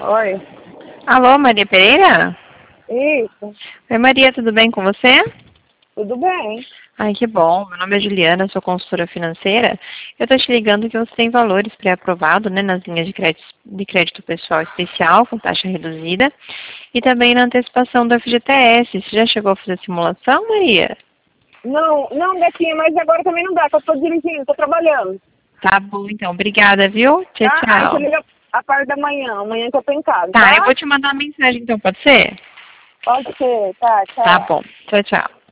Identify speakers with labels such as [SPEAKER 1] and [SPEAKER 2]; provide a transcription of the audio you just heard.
[SPEAKER 1] Oi.
[SPEAKER 2] Alô, Maria Pereira?
[SPEAKER 1] Isso.
[SPEAKER 2] Oi, Maria, tudo bem com você?
[SPEAKER 1] Tudo bem.
[SPEAKER 2] Ai, que bom. Meu nome é Juliana, sou consultora financeira. Eu tô te ligando que você tem valores pré-aprovados, né, nas linhas de crédito pessoal especial, com taxa reduzida, e também na antecipação do FGTS. Você já chegou a fazer a simulação, Maria?
[SPEAKER 1] Não, gatinha, mas agora também não dá, que eu tô dirigindo, tô trabalhando.
[SPEAKER 2] Tá bom, então. Obrigada, viu? Tchau,
[SPEAKER 1] Tá? Aí você
[SPEAKER 2] tchau.
[SPEAKER 1] liga a parte da manhã, amanhã que eu tô em casa,
[SPEAKER 2] Tá, eu
[SPEAKER 1] tá?
[SPEAKER 2] vou te mandar uma mensagem, então, pode ser?
[SPEAKER 1] Pode ser, tá,
[SPEAKER 2] Tá
[SPEAKER 1] tchau.
[SPEAKER 2] bom. Tchau, tchau.